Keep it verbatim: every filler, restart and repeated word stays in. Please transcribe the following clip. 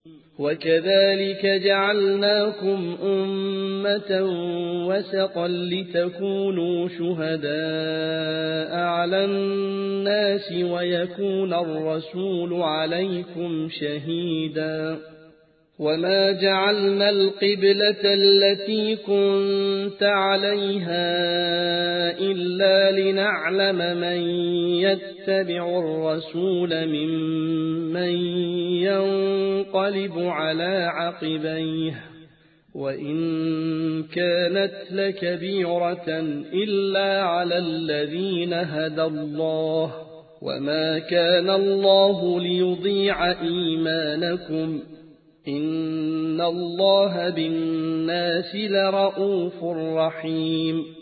وكذلك جعلناكم أمة وسطا لتكونوا شهداء على الناس ويكون الرسول عليكم شهيدا وما جعلنا القبلة التي كنت عليها إلا لنعلم من يتبع الرسول ممن ينقلب على عقبيه وإن كانت لكبيرة إلا على الذين هدى الله وما كان الله ليضيع إيمانكم إن الله بالناس لرءوف رحيم